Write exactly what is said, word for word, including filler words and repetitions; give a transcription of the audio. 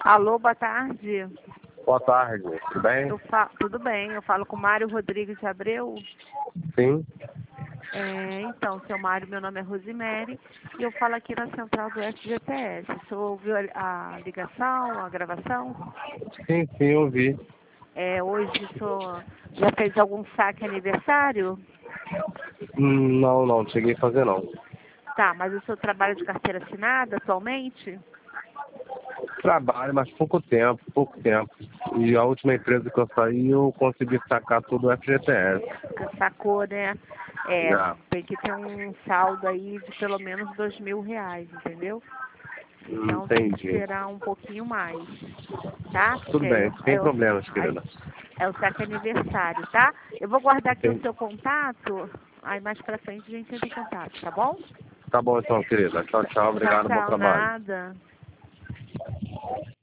Alô, boa tarde. Boa tarde, tudo bem? Eu fa... Tudo bem, eu falo com Mário Rodrigues de Abreu. Sim. É, então, seu Mário, meu nome é Rosemary e eu falo aqui na central do F G T S. O senhor ouviu a, a ligação, a gravação? Sim, sim, eu vi. É, hoje o senhor já fez algum saque aniversário? Hum, Não, não, não cheguei a fazer não. Tá, mas o senhor trabalha de carteira assinada atualmente? Trabalho, mas pouco tempo, pouco tempo. E a última empresa que eu saí, eu consegui sacar todo o F G T S. Você sacou, né? É, Já. tem que ter um saldo aí de pelo menos dois mil reais, entendeu? Hum, Então tem que Entendi. esperar um pouquinho mais, tá? Tudo Porque aí bem, eu- sem é o, problemas, aí querida. é o saque aniversário, tá? Eu vou guardar aqui o Entendi. seu contato, aí mais pra frente a gente entra em contato, tá bom? Tá bom então, querida. Tchau, tchau. Tchau, Obrigado, bom tchau, trabalho. nada.